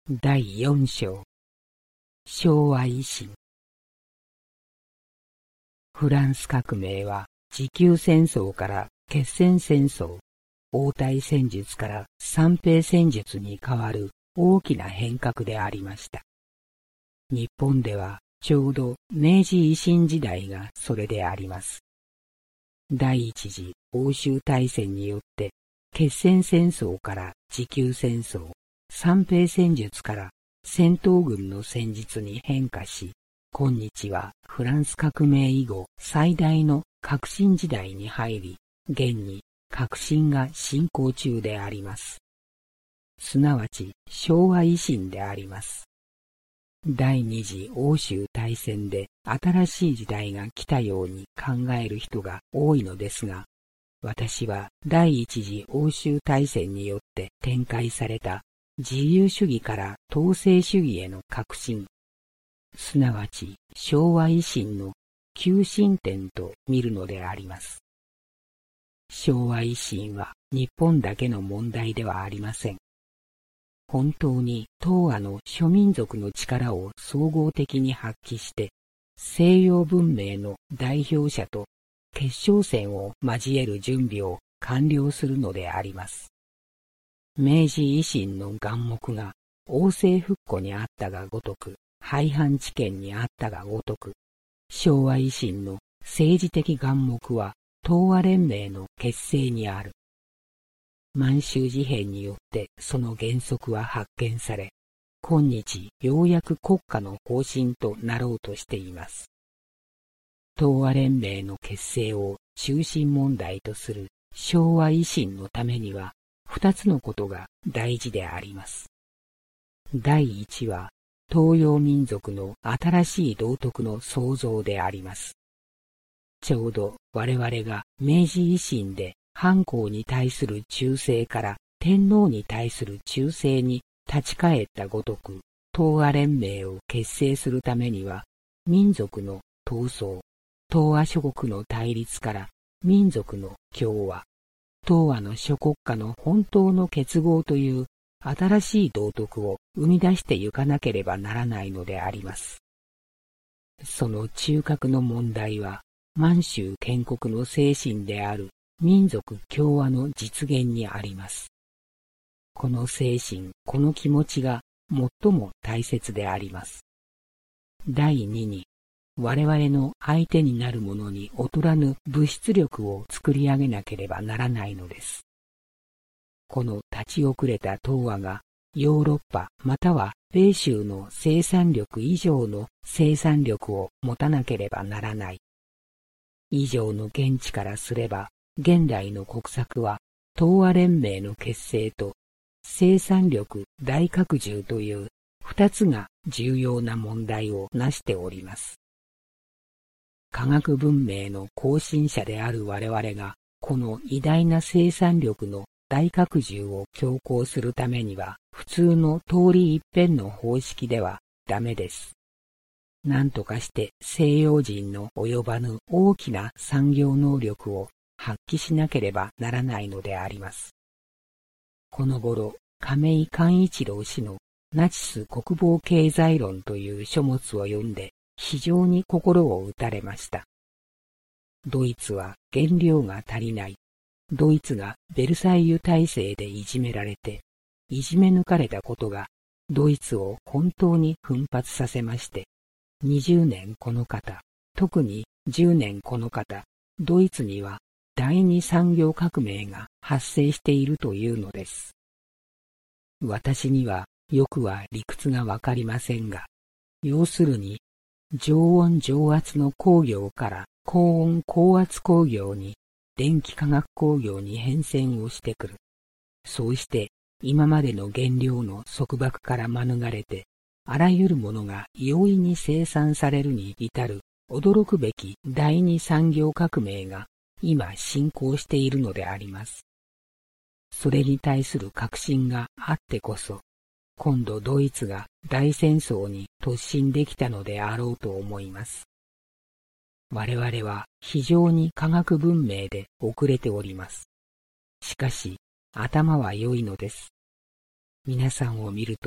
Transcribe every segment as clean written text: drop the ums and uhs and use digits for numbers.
第4章。昭和維新。フランス革命は持久戦争から決戦戦争、応対戦術から三兵戦術に変わる大きな変革でありました。日本ではちょうど明治維新時代がそれであります。第一次欧州大戦によって決戦戦争から持久戦争、三兵戦術から戦闘軍の戦術に変化し、今日はフランス革命以後最大の革新時代に入り、現に革新が進行中であります。すなわち昭和維新であります。第二次欧州大戦で新しい時代が来たように考える人が多いのですが、私は第一次欧州大戦によって展開された自由主義から統制主義への革新、すなわち昭和維新の急進展と見るのであります。昭和維新は日本だけの問題ではありません。本当に東亜の諸民族の力を総合的に発揮して、西洋文明の代表者と決勝戦を交える準備を完了するのであります。明治維新の眼目が王政復古にあったがごとく、廃藩置県にあったがごとく、昭和維新の政治的眼目は東亜連盟の結成にある。満州事変によってその原則は発見され、今日ようやく国家の方針となろうとしています。東亜連盟の結成を中心問題とする昭和維新のためには、二つのことが大事であります。第一は、東洋民族の新しい道徳の創造であります。ちょうど我々が明治維新で藩校に対する忠誠から天皇に対する忠誠に立ち返ったごとく、東亜連盟を結成するためには、民族の闘争、東亜諸国の対立から民族の共和、東亜の諸国家の本当の結合という新しい道徳を生み出してゆかなければならないのであります。その中核の問題は、満州建国の精神である民族共和の実現にあります。この精神、この気持ちが最も大切であります。第二に、我々の相手になる者に劣らぬ物質力を作り上げなければならないのです。この立ち遅れた東亜がヨーロッパまたは米州の生産力以上の生産力を持たなければならない。以上の見地からすれば、現代の国策は東亜連盟の結成と生産力大拡充という二つが重要な問題を成しております。科学文明の後進者である我々が、この偉大な生産力の大拡充を強行するためには、普通の通り一遍の方式ではダメです。何とかして西洋人の及ばぬ大きな産業能力を発揮しなければならないのであります。この頃、亀井寛一郎氏のナチス国防経済論という書物を読んで、非常に心を打たれました。ドイツは原料が足りない。ドイツがベルサイユ体制でいじめられて、いじめ抜かれたことがドイツを本当に奮発させまして、20年この方、特に10年この方、ドイツには第二産業革命が発生しているというのです。私にはよくは理屈がわかりませんが、要するに、常温常圧の工業から高温高圧工業に電気化学工業に変遷をしてくる。そうして今までの原料の束縛から免れて、あらゆるものが容易に生産されるに至る驚くべき第二産業革命が今進行しているのであります。それに対する革新があってこそ、今度ドイツが大戦争に突進できたのであろうと思います。我々は非常に科学文明で遅れております。しかし頭は良いのです。皆さんを見ると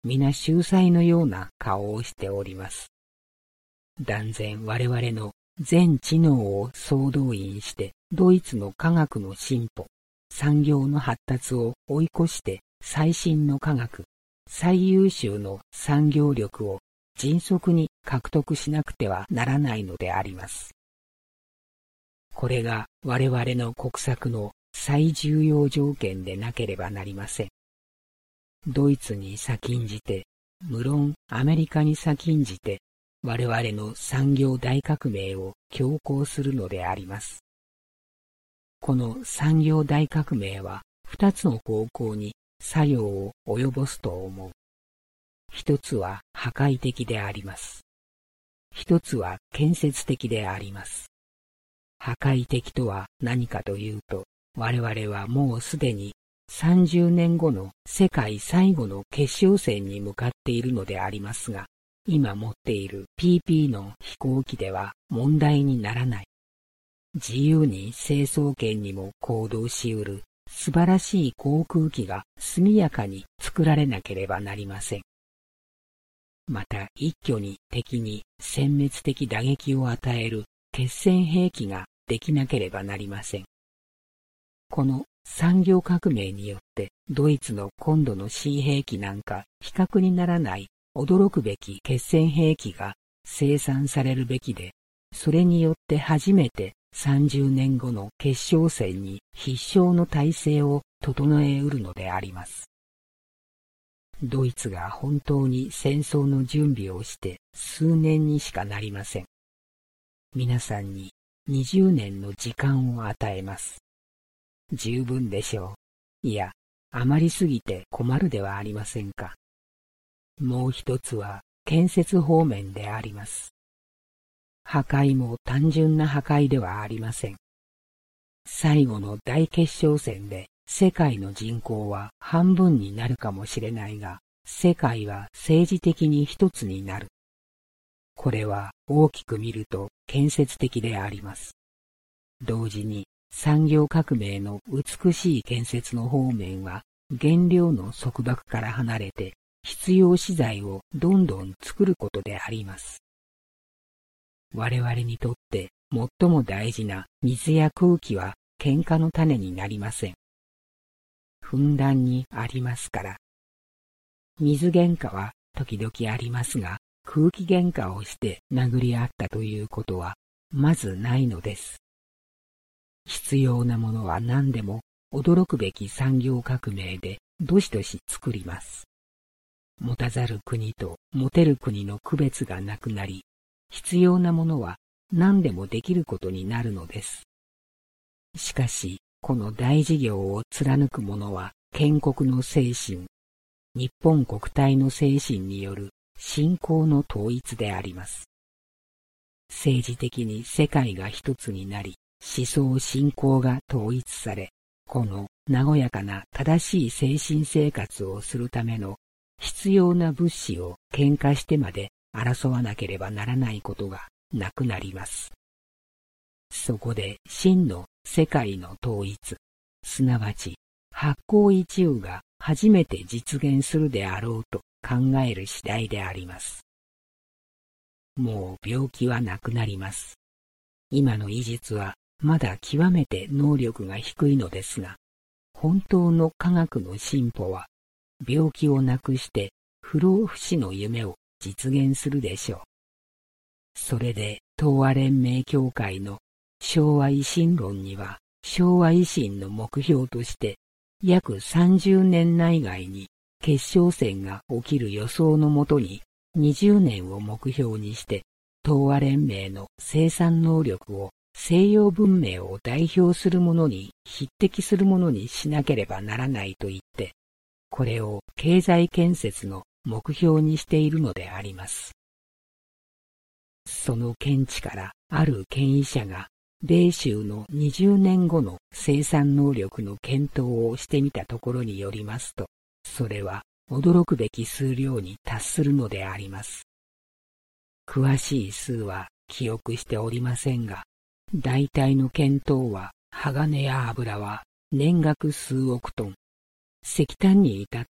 皆秀才のような顔をしております。断然我々の全知能を総動員して、ドイツの科学の進歩、産業の発達を追い越して最新の科学、最優秀の産業力を迅速に獲得しなくてはならないのであります。これが我々の国策の最重要条件でなければなりません。ドイツに先んじて、無論アメリカに先んじて、我々の産業大革命を強行するのであります。この産業大革命は二つの方向に作用を及ぼすと思う。一つは破壊的であります。一つは建設的であります。破壊的とは何かというと、我々はもうすでに30年後の世界最後の決勝戦に向かっているのでありますが、今持っている PP の飛行機では問題にならない。自由に成層圏にも行動し得る素晴らしい航空機が速やかに作られなければなりません。また一挙に敵に殲滅的打撃を与える決戦兵器ができなければなりません。この産業革命によってドイツの今度の新兵器なんか比較にならない驚くべき決戦兵器が生産されるべきで、それによって初めて30年後の決勝戦に必勝の体制を整えうるのであります。ドイツが本当に戦争の準備をして数年にしかなりません。皆さんに20年の時間を与えます。十分でしょう。いや、あまりすぎて困るではありませんか。もう一つは建設方面であります。破壊も単純な破壊ではありません。最後の大決勝戦で世界の人口は半分になるかもしれないが、世界は政治的に一つになる。これは大きく見ると建設的であります。同時に産業革命の美しい建設の方面は原料の束縛から離れて必要資材をどんどん作ることであります。我々にとって最も大事な水や空気は喧嘩の種になりません。ふんだんにありますから。水喧嘩は時々ありますが、空気喧嘩をして殴り合ったということはまずないのです。必要なものは何でも驚くべき産業革命でどしどし作ります。持たざる国と持てる国の区別がなくなり、必要なものは何でもできることになるのです。しかし、この大事業を貫く者は建国の精神、日本国体の精神による信仰の統一であります。政治的に世界が一つになり、思想信仰が統一され、この和やかな正しい精神生活をするための必要な物資を喧嘩してまで争わなければならないことがなくなります。そこで真の世界の統一、すなわち八方一右が初めて実現するであろうと考える次第であります。もう病気はなくなります。今の医術はまだ極めて能力が低いのですが、本当の科学の進歩は病気をなくして不老不死の夢を実現するでしょう。それで東亜連盟協会の昭和維新論には、昭和維新の目標として約30年内外に決勝戦が起きる予想のもとに20年を目標にして東亜連盟の生産能力を西洋文明を代表するものに匹敵するものにしなければならないと言って、これを経済建設の目標にしているのであります。その見地からある権威者が米州の20年後の生産能力の検討をしてみたところによりますと、それは驚くべき数量に達するのであります。詳しい数は記憶しておりませんが、大体の検討は鋼や油は年額数億トン、石炭に至っては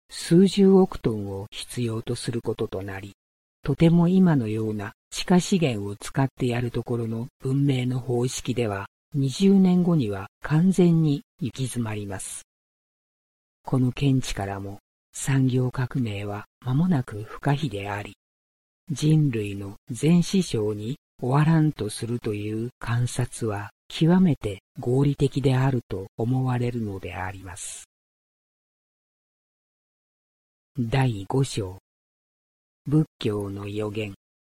数十億トンを必要とすることとなり、とても今のような地下資源を使ってやるところの文明の方式では、20年後には完全に行き詰まります。この見地からも、産業革命は間もなく不可避であり、人類の全死傷に終わらんとするという観察は極めて合理的であると思われるのであります。第5章、仏教の予言。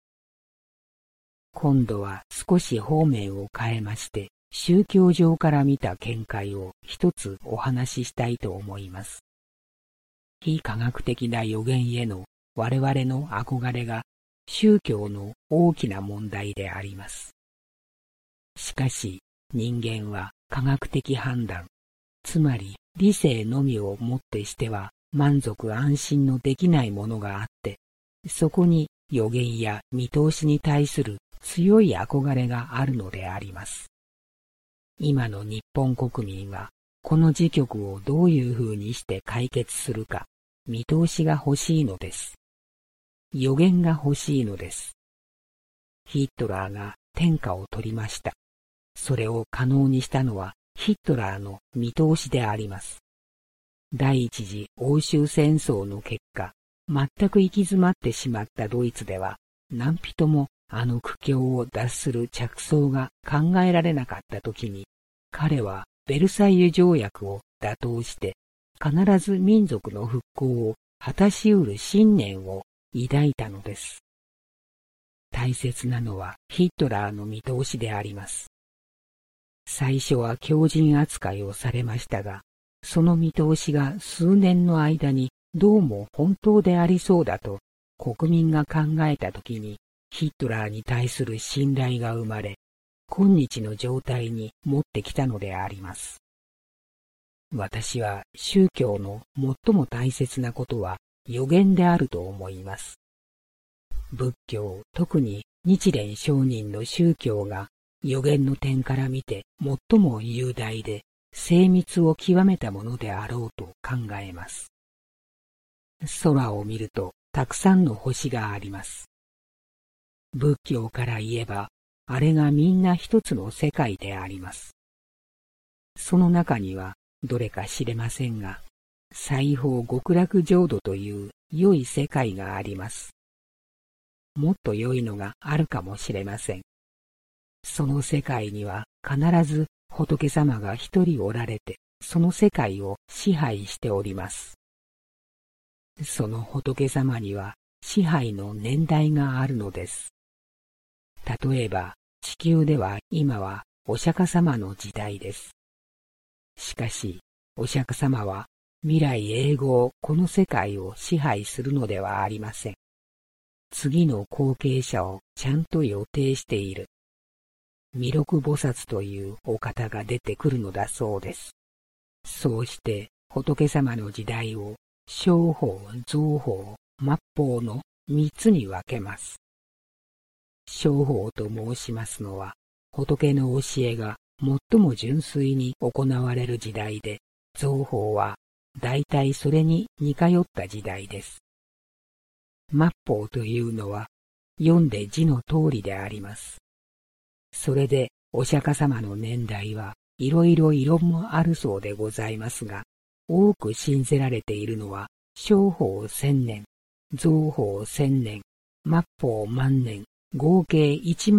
今度は少し方面を変えまして、宗教上から見た見解を一つお話ししたいと思います。非科学的な予言への我々の憧れが宗教の大きな問題であります。しかし人間は科学的判断、つまり理性のみをもってしては満足安心のできないものがあって、そこに予言や見通しに対する強い憧れがあるのであります。今の日本国民はこの時局をどういうふうにして解決するか見通しが欲しいのです。予言が欲しいのです。ヒットラーが天下を取りました。それを可能にしたのはヒットラーの見通しであります。第一次欧州戦争の結果、全く行き詰まってしまったドイツでは、何人もあの苦境を脱する着想が考えられなかったときに、彼はベルサイユ条約を打倒して、必ず民族の復興を果たし得る信念を抱いたのです。大切なのはヒットラーの見通しであります。最初は強人扱いをされましたが、その見通しが数年の間にどうも本当でありそうだと国民が考えたときに、ヒットラーに対する信頼が生まれ、今日の状態に持ってきたのであります。私は宗教の最も大切なことは予言であると思います。仏教、特に日蓮聖人の宗教が予言の点から見て最も雄大で精密を極めたものであろうと考えます。空を見るとたくさんの星があります。仏教から言えば、あれがみんな一つの世界であります。その中にはどれか知れませんが、西方極楽浄土という良い世界があります。もっと良いのがあるかもしれません。その世界には必ず仏様が一人おられて、その世界を支配しております。その仏様には支配の年代があるのです。例えば地球では今はお釈迦様の時代です。しかしお釈迦様は未来永劫この世界を支配するのではありません。次の後継者をちゃんと予定している。弥勒菩薩というお方が出てくるのだそうです。そうして仏様の時代を小法、造法、末法の三つに分けます。小法と申しますのは、仏の教えが最も純粋に行われる時代で、造法は大体それに似通った時代です。末法というのは、読んで字の通りであります。それでお釈迦様の年代はいろいろ異論もあるそうでございますが、多く信じられているのは、小法1000年、造法1000年、末法万年、合計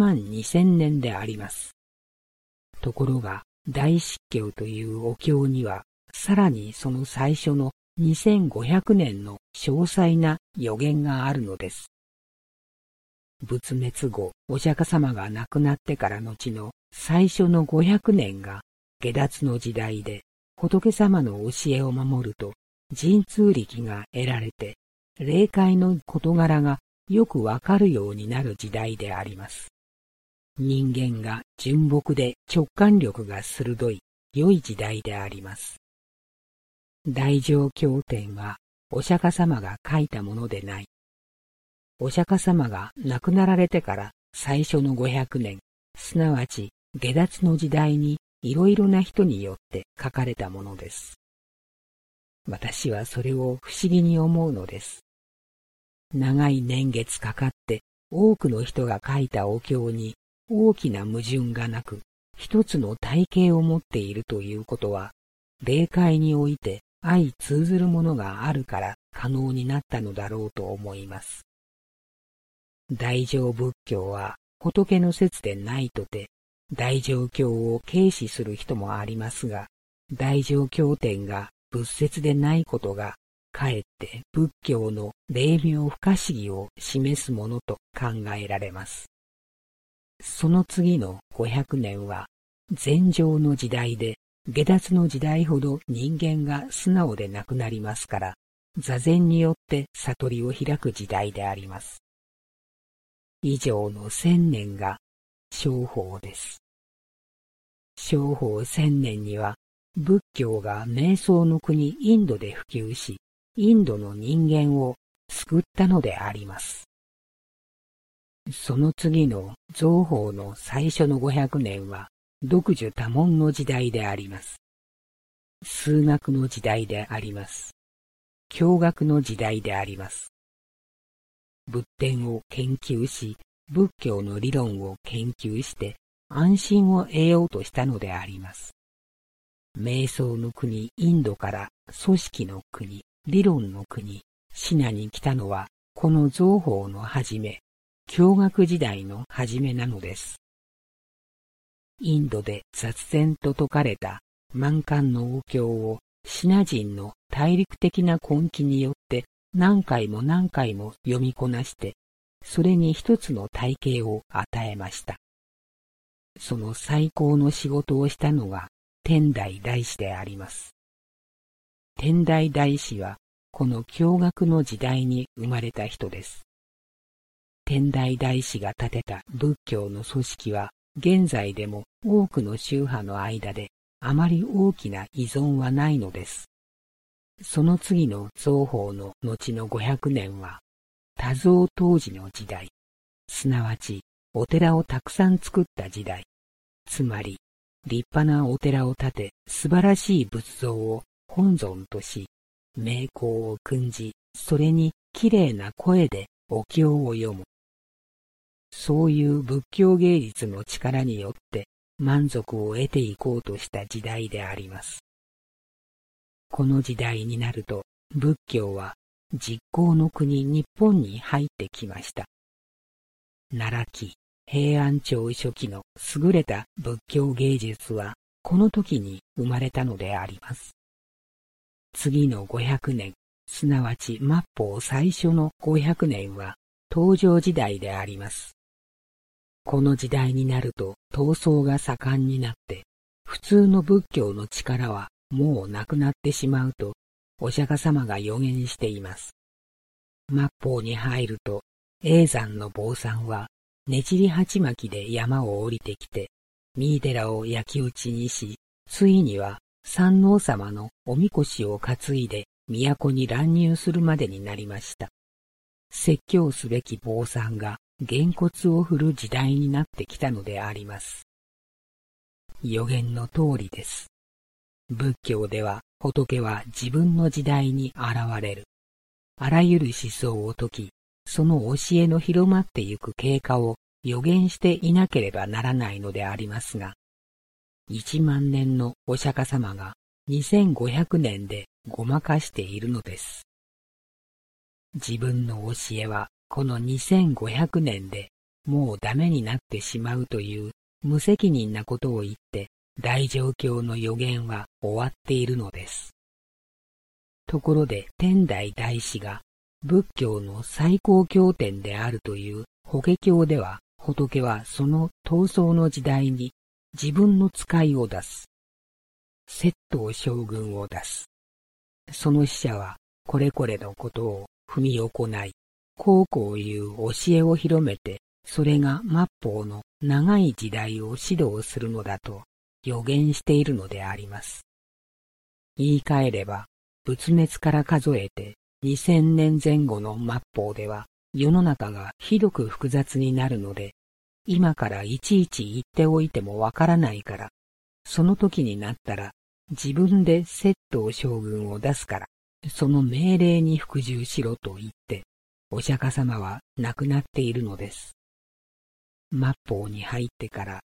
12000年であります。ところが、大執教というお経には、さらにその最初の2500年の詳細な予言があるのです。仏滅後、お釈迦様が亡くなってから後の最初の500年が解脱の時代で、仏様の教えを守ると、神通力が得られて、霊界の事柄がよくわかるようになる時代であります。人間が純朴で直感力が鋭い良い時代であります。大乗経典はお釈迦様が書いたものでない。お釈迦様が亡くなられてから最初の500年、すなわち解脱の時代にいろいろな人によって書かれたものです。 私はそれを不思議に思うのです。長い年月かかって多くの人が書いたお経に大きな矛盾がなく、一つの体系を持っているということは、霊界において相通ずるものがあるから可能になったのだろうと思います。大乗仏教は仏の説でないとて、大乗経を軽視する人もありますが、大乗経典が仏説でないことが、かえって仏教の霊妙不可思議を示すものと考えられます。その次の500年は、禅情の時代で、下脱の時代ほど人間が素直でなくなりますから、座禅によって悟りを開く時代であります。以上の1000年が正法です。正法1000年には、仏教が瞑想の国インドで普及し、インドの人間を救ったのであります。その次の造法の最初の500年は、独樹多聞の時代であります。数学の時代であります。経学の時代であります。仏典を研究し、仏教の理論を研究して安心を得ようとしたのであります。瞑想の国インドから組織の国、理論の国、シナに来たのはこの造法の始め、経学時代の始めなのです。インドで雑然と説かれた満漢のお経をシナ人の大陸的な根気によって何回も何回も読みこなして、それに一つの体系を与えました。その最高の仕事をしたのが天台大師であります。天台大師はこの経学の時代に生まれた人です。天台大師が建てた仏教の組織は現在でも多くの宗派の間であまり大きな依存はないのです。その次の造法の後の500年は多造当時の時代、すなわちお寺をたくさん作った時代、つまり立派なお寺を建て素晴らしい仏像を本尊とし、名光を訓じ、それにきれいな声でお経を読む。そういう仏教芸術の力によって満足を得ていこうとした時代であります。この時代になると仏教は実行の国日本に入ってきました。奈良期、平安朝初期の優れた仏教芸術はこの時に生まれたのであります。次の500年、すなわち末法最初の500年は東条時代であります。この時代になると闘争が盛んになって、普通の仏教の力はもうなくなってしまうと、お釈迦様が予言しています。末法に入ると、叡山の坊さんは、ねじり鉢巻きで山を降りてきて、三井寺を焼き討ちにし、ついには山王様のおみこしを担いで都に乱入するまでになりました。説教すべき坊さんが、げんこつを振る時代になってきたのであります。予言の通りです。仏教では仏は自分の時代に現れる。あらゆる思想を説き、その教えの広まってゆく経過を予言していなければならないのでありますが、1万年のお釈迦様が2500年でごまかしているのです。自分の教えはこの2500年でもうダメになってしまうという無責任なことを言って大乗経の予言は終わっているのです。ところで天台大師が仏教の最高経典であるという法華経では仏はその闘争の時代に自分の使いを出す。摂東将軍を出す。その使者はこれこれのことを踏み行い、こういう教えを広めて、それが末法の長い時代を指導するのだと予言しているのであります。言い換えれば、仏滅から数えて2000年前後の末法では世の中がひどく複雑になるので、今からいちいち言っておいてもわからないから、その時になったら自分で摂東将軍を出すからその命令に服従しろと言って、お釈迦様は亡くなっているのです。末法に入ってから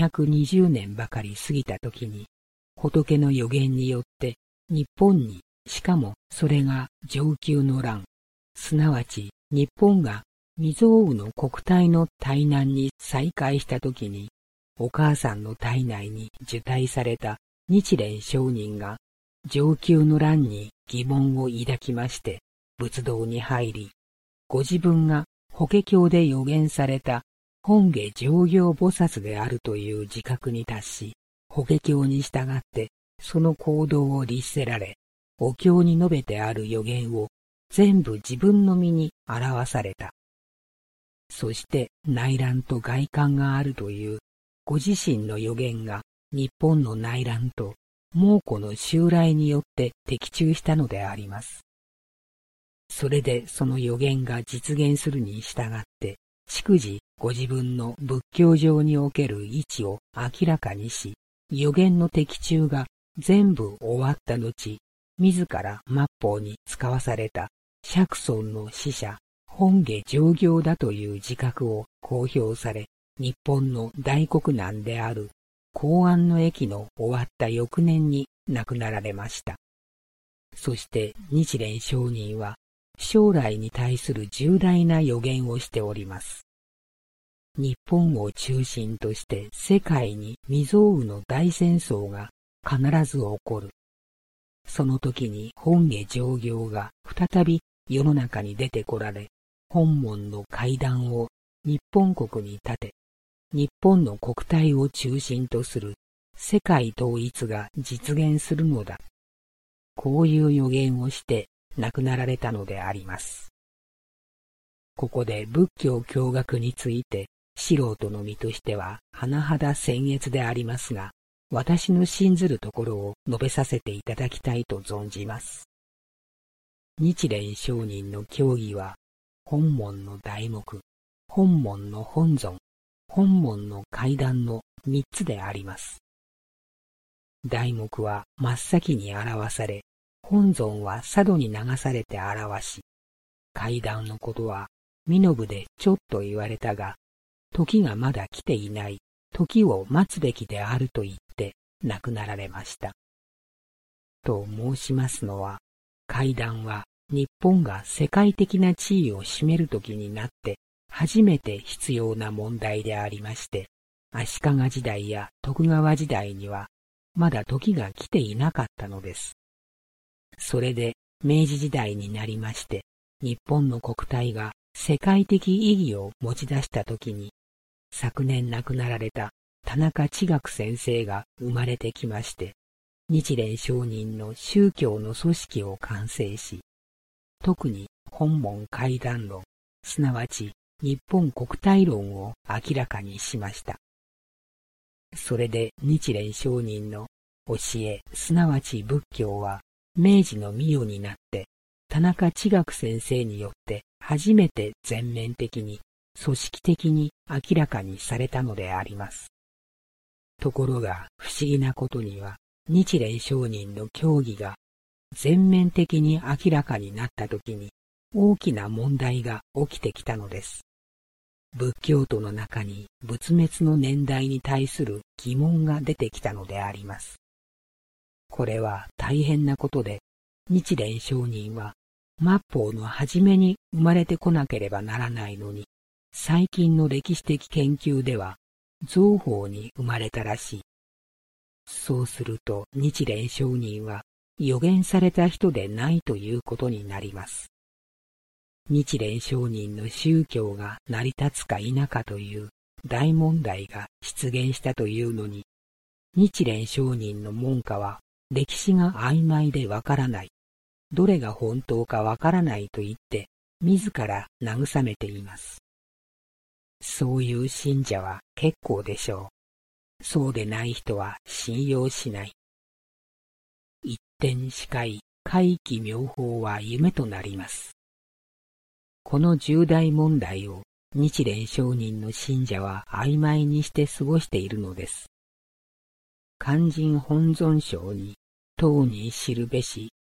220年ばかり過ぎた時に、仏の予言によって日本に、しかもそれが承久の乱、すなわち日本が未曾有の国体の大難に再会した時に、お母さんの体内に受胎された日蓮上人が承久の乱に疑問を抱きまして、仏道に入り、ご自分が法華経で予言された本下上行菩薩であるという自覚に達し、法華経に従ってその行動を律せられ、お経に述べてある予言を全部自分の身に表された。そして内乱と外観があるというご自身の予言が日本の内乱と蒙古の襲来によって的中したのであります。それでその予言が実現するに従って、逐次ご自分の仏教上における位置を明らかにし、予言の的中が全部終わった後、自ら末法に使わされた釈尊の使者、本下上行だという自覚を公表され、日本の大国難である弘安の役の終わった翌年に亡くなられました。そして日蓮上人は将来に対する重大な予言をしております。日本を中心として世界に未曾有の大戦争が必ず起こる。その時に本下上行が再び世の中に出てこられ、本門の階段を日本国に建て、日本の国体を中心とする世界統一が実現するのだ。こういう予言をして亡くなられたのであります。ここで仏教教学について素人の身としては甚だ僭越でありますが、私の信ずるところを述べさせていただきたいと存じます。日蓮上人の教義は、本門の題目、本門の本尊、本門の階段の三つであります。題目は真っ先に表され、本尊は佐渡に流されて表し、階段のことは身延でちょっと言われたが、時がまだ来ていない、時を待つべきであると言って亡くなられました。と申しますのは、階段は日本が世界的な地位を占める時になって初めて必要な問題でありまして、足利時代や徳川時代にはまだ時が来ていなかったのです。それで明治時代になりまして、日本の国体が世界的意義を持ち出した時に、昨年亡くなられた田中智学先生が生まれてきまして、日蓮上人の宗教の組織を完成し、特に本門階段論、すなわち日本国体論を明らかにしました。それで日蓮上人の教え、すなわち仏教は明治の御代になって、田中智学先生によって初めて全面的に組織的に明らかにされたのであります。ところが不思議なことには、日蓮上人の教義が全面的に明らかになったときに大きな問題が起きてきたのです。仏教徒の中に仏滅の年代に対する疑問が出てきたのであります。これは大変なことで、日蓮上人は末法の初めに生まれてこなければならないのに、最近の歴史的研究では造法に生まれたらしい。そうすると日蓮上人は予言された人でないということになります。日蓮上人の宗教が成り立つか否かという大問題が出現したというのに、日蓮上人の門下は歴史が曖昧でわからない、どれが本当かわからないと言って自ら慰めています。そういう信者は結構でしょう。そうでない人は信用しない。一点視界、怪奇妙法は夢となります。この重大問題を日蓮上人の信者は曖昧にして過ごしているのです。勧進本尊章に当に知るべし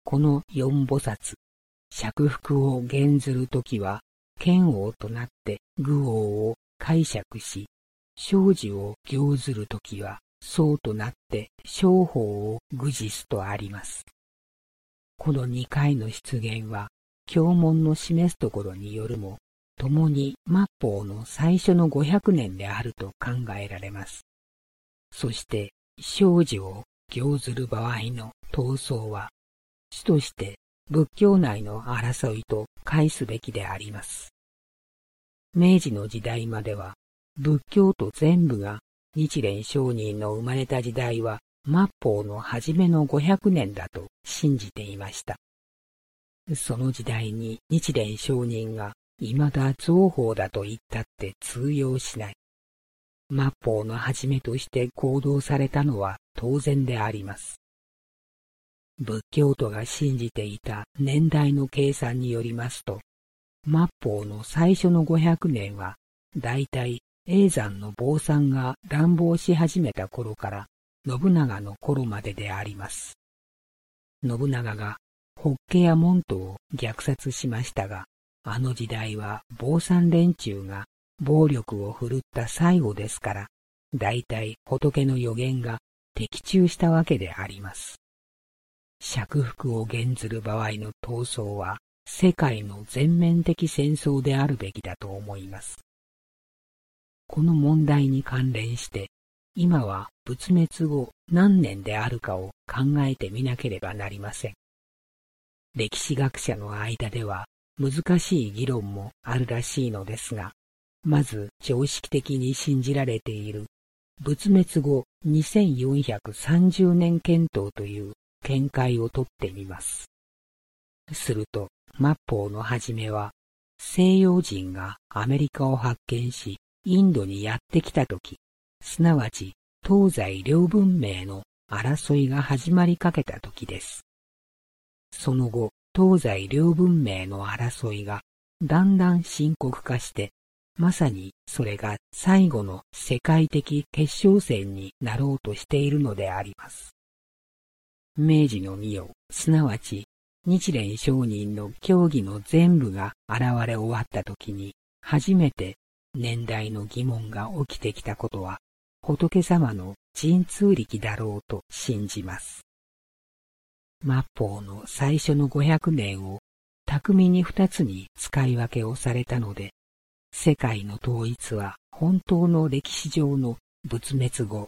この四菩薩、釈福を減ずるときは、剣王となって愚王を解釈し、生死を行ずるときは、僧となって正法を愚示すとあります。この二回の出現は、経文の示すところによるも、共に末法の最初の500年であると考えられます。そして、生死を行ずる場合の闘争は、主として仏教内の争いと解すべきであります。明治の時代までは、仏教と全部が日蓮聖人の生まれた時代は末法の初めの500年だと信じていました。その時代に日蓮聖人が未だ造法だと言ったって通用しない。末法の初めとして行動されたのは当然であります。仏教徒が信じていた年代の計算によりますと、末法の最初の500年は、だいたい叡山の坊さんが乱暴し始めた頃から信長の頃までであります。信長が法華や門徒を虐殺しましたが、あの時代は坊さん連中が暴力を振るった最後ですから、だいたい仏の予言が的中したわけであります。釈福を減ずる場合の闘争は、世界の全面的戦争であるべきだと思います。この問題に関連して、今は仏滅後何年であるかを考えてみなければなりません。歴史学者の間では難しい議論もあるらしいのですが、まず常識的に信じられている仏滅後2430年検討という見解をとってみます。すると、末法の初めは、西洋人がアメリカを発見し、インドにやってきたとき、すなわち東西両文明の争いが始まりかけたときです。その後、東西両文明の争いがだんだん深刻化して、まさにそれが最後の世界的決勝戦になろうとしているのであります。明治の御代、すなわち日蓮聖人の教義の全部が現れ終わったときに、初めて年代の疑問が起きてきたことは、仏様の神通力だろうと信じます。末法の最初の500年を巧みに2つに使い分けをされたので、世界の統一は本当の歴史上の仏滅後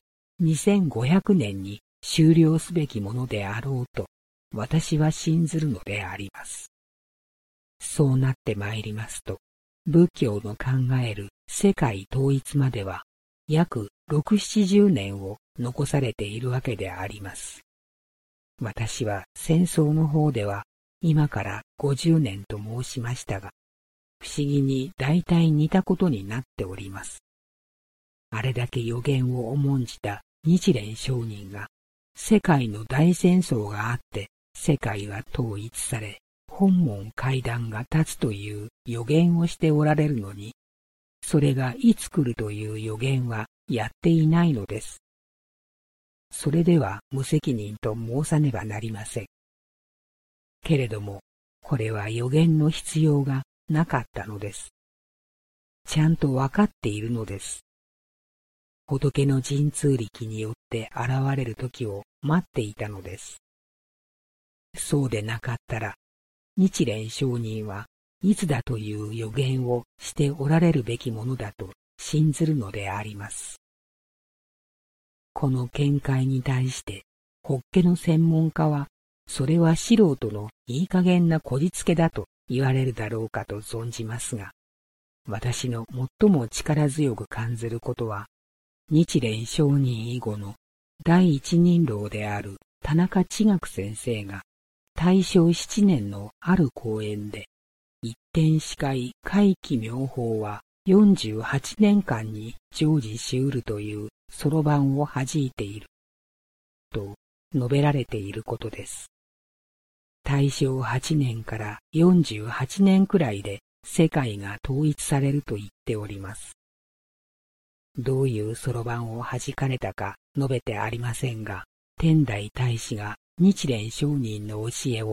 2500年に終了すべきものであろうと私は信ずるのであります。そうなってまいりますと、仏教の考える世界統一までは約6、70年を残されているわけであります。私は戦争の方では今から50年と申しましたが、不思議に大体似たことになっております。あれだけ予言を重んじた日蓮聖人が、世界の大戦争があって世界は統一され、本門階段が立つという予言をしておられるのに、それがいつ来るという予言はやっていないのです。それでは無責任と申さねばなりません。けれども、これは予言の必要がなかったのです。ちゃんとわかっているのです。仏の神通力によって現れる時を待っていたのです。そうでなかったら、日蓮聖人はいつだという予言をしておられるべきものだと信ずるのであります。この見解に対して、法華の専門家は、それは素人のいい加減なこじつけだと言われるだろうかと存じますが、私の最も力強く感じることは、日蓮聖人以後の第一人老である田中智学先生が、大正7年のある講演で、一点司会怪奇妙法は48年間に成就しうるというそろばんを弾いている、と述べられていることです。大正8年から48年くらいで世界が統一されると言っております。どういうそろばんを弾かれたか述べてありませんが、天台大師が日蓮聖人の教えを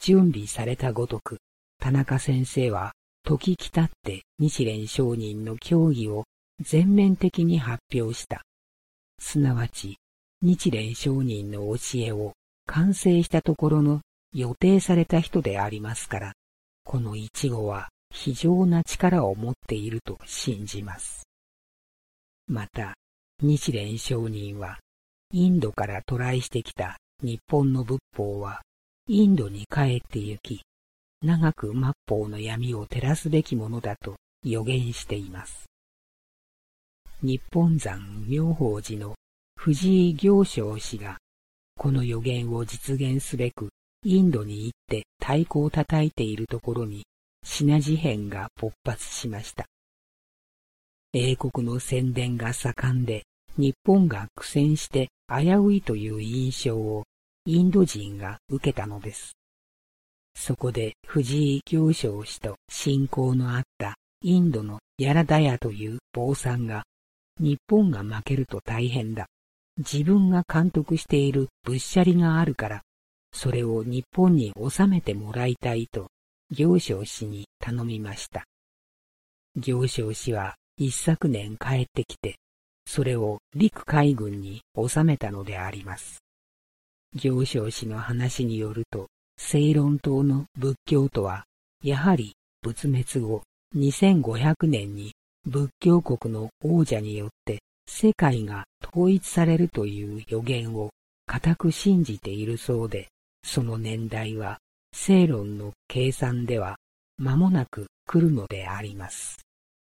準備されたごとく、田中先生は時来たって日蓮聖人の教義を全面的に発表した。すなわち、日蓮聖人の教えを完成したところの予定された人でありますから、この一語は非常な力を持っていると信じます。また、日蓮聖人は、インドから渡来してきた日本の仏法は、インドに帰って行き、長く末法の闇を照らすべきものだと予言しています。日本山妙法寺の藤井行商氏が、この予言を実現すべく、インドに行って太鼓を叩いているところに、シナ事変が勃発しました。英国の宣伝が盛んで、日本が苦戦して危ういという印象をインド人が受けたのです。そこで藤井行商氏と親交のあったインドのヤラダヤという坊さんが、日本が負けると大変だ。自分が監督している仏舎利があるから、それを日本に収めてもらいたいと、行商氏に頼みました。行商氏は一昨年帰ってきて、それを陸海軍に収めたのであります。行商氏の話によると、セイロン島の仏教徒は、やはり仏滅後2500年に仏教国の王者によって世界が統一されるという予言を固く信じているそうで、その年代はセイロンの計算では間もなく来るのであります。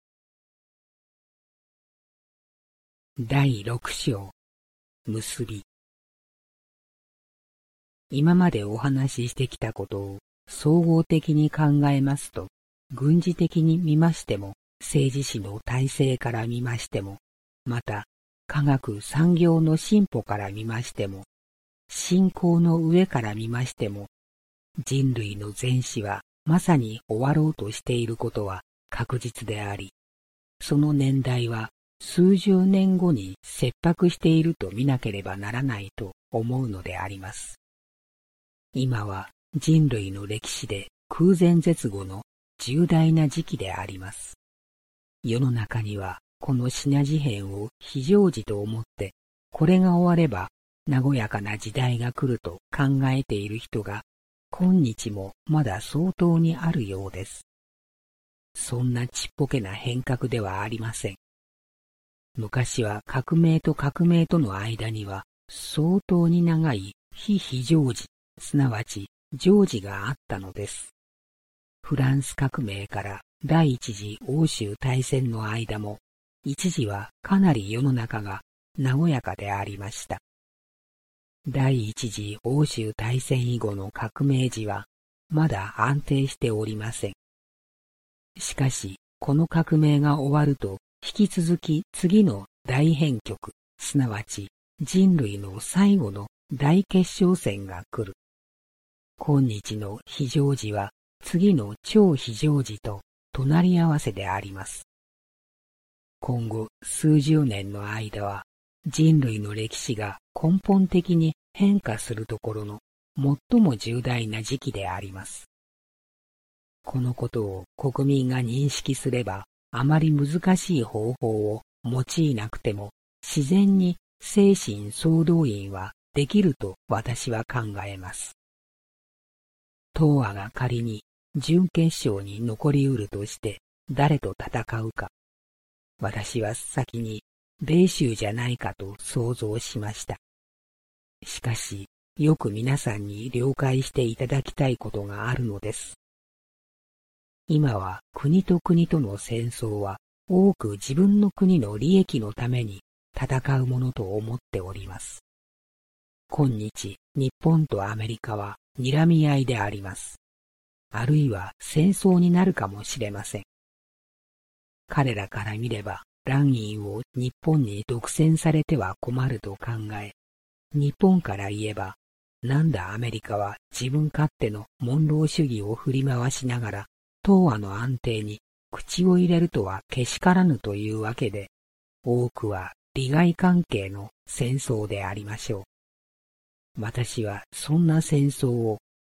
第6章、結び。今までお話ししてきたことを総合的に考えますと、軍事的に見ましても、政治史の体制から見ましても、また科学産業の進歩から見ましても、信仰の上から見ましても、人類の前史はまさに終わろうとしていることは確実であり、その年代は数十年後に切迫していると見なければならないと思うのであります。今は人類の歴史で空前絶後の重大な時期であります。世の中にはこのシナ事変を非常時と思って、これが終われば和やかな時代が来ると考えている人が今日もまだ相当にあるようです。そんなちっぽけな変革ではありません。昔は革命と革命との間には相当に長い非常時、すなわち常時があったのです。フランス革命から第一次欧州大戦の間も、一時はかなり世の中が和やかでありました。第一次欧州大戦以後の革命時は、まだ安定しておりません。しかし、この革命が終わると、引き続き次の大変局、すなわち人類の最後の大決勝戦が来る。今日の非常時は次の超非常時と隣り合わせであります。今後数十年の間は人類の歴史が根本的に変化するところの最も重大な時期であります。このことを国民が認識すれば、あまり難しい方法を用いなくても自然に精神総動員はできると私は考えます。東亜が仮に準決勝に残りうるとして誰と戦うか、私は先に米州じゃないかと想像しました。しかし、よく皆さんに了解していただきたいことがあるのです。今は国と国との戦争は多く自分の国の利益のために戦うものと思っております。今日、日本とアメリカは睨み合いであります。あるいは戦争になるかもしれません。彼らから見れば、蘭院を日本に独占されては困ると考え、日本から言えば、なんだアメリカは自分勝手のモンロー主義を振り回しながら、東亜の安定に口を入れるとはけしからぬというわけで、多くは利害関係の戦争でありましょう。私はそんな戦争を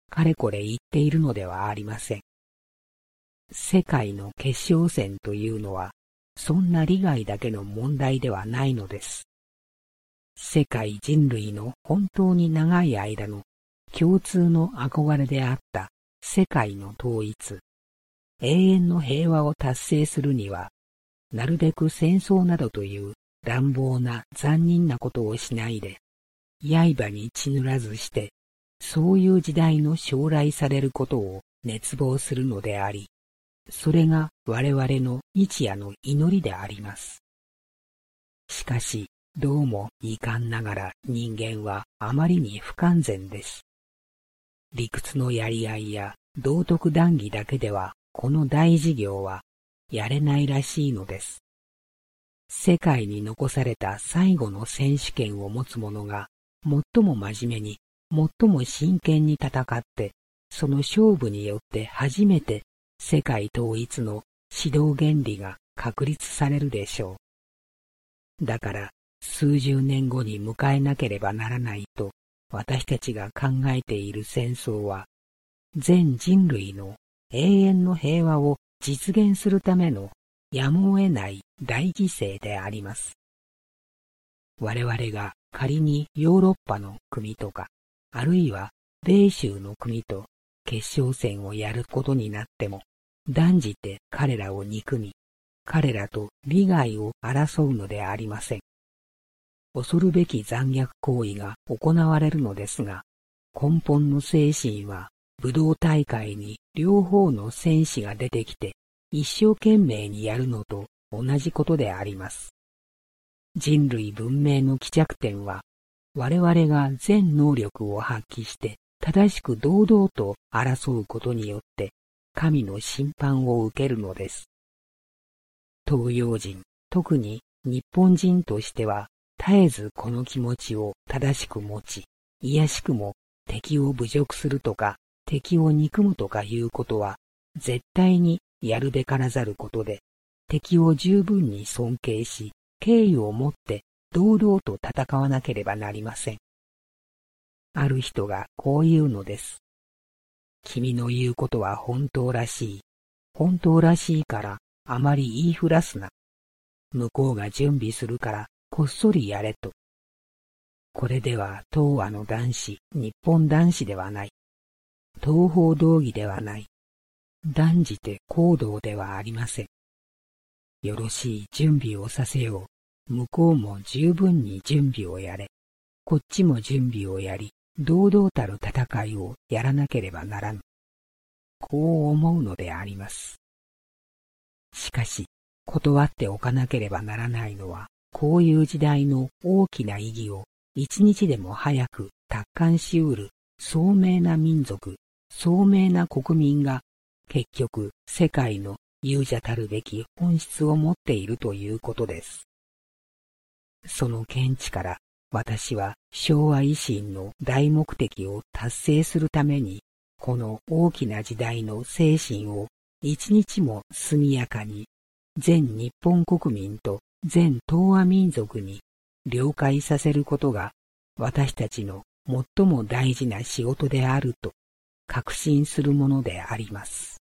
かれこれ言っているのではありません。世界の決勝戦というのは、そんな利害だけの問題ではないのです。世界人類の本当に長い間の共通の憧れであった世界の統一、永遠の平和を達成するには、なるべく戦争などという乱暴な残忍なことをしないで、刃に血塗らずして、そういう時代の将来されることを熱望するのであり、それが我々の日夜の祈りであります。しかし、どうも遺憾ながら人間はあまりに不完全です。理屈のやり合いや道徳談義だけではこの大事業はやれないらしいのです。世界に残された最後の選手権を持つ者が最も真面目に、最も真剣に戦って、その勝負によって初めて世界統一の指導原理が確立されるでしょう。だから数十年後に迎えなければならないと私たちが考えている戦争は、全人類の永遠の平和を実現するためのやむを得ない大犠牲であります。我々が仮にヨーロッパの国とか、あるいは米州の国と決勝戦をやることになっても、断じて彼らを憎み、彼らと利害を争うのでありません。恐るべき残虐行為が行われるのですが、根本の精神は武道大会に両方の戦士が出てきて一生懸命にやるのと同じことであります。人類文明の帰着点は、我々が全能力を発揮して正しく堂々と争うことによって神の審判を受けるのです。東洋人、特に日本人としては、絶えずこの気持ちを正しく持ち、いやしくも敵を侮辱するとか、敵を憎むとかいうことは、絶対にやるべからざることで、敵を十分に尊敬し、敬意を持って堂々と戦わなければなりません。ある人がこう言うのです。君の言うことは本当らしい。本当らしいからあまり言いふらすな。向こうが準備するからこっそりやれと。これでは東亜の男子、日本男子ではない。東方道義ではない。断じて行動ではありません。よろしい準備をさせよう。向こうも十分に準備をやれ。こっちも準備をやり、堂々たる戦いをやらなければならぬ。こう思うのであります。しかし、断っておかなければならないのは、こういう時代の大きな意義を一日でも早く達観しうる聡明な民族、聡明な国民が結局世界の勇者たるべき本質を持っているということです。その見地から私は昭和維新の大目的を達成するためにこの大きな時代の精神を一日も速やかに全日本国民と全東亜民族に了解させることが私たちの最も大事な仕事であると確信するものであります。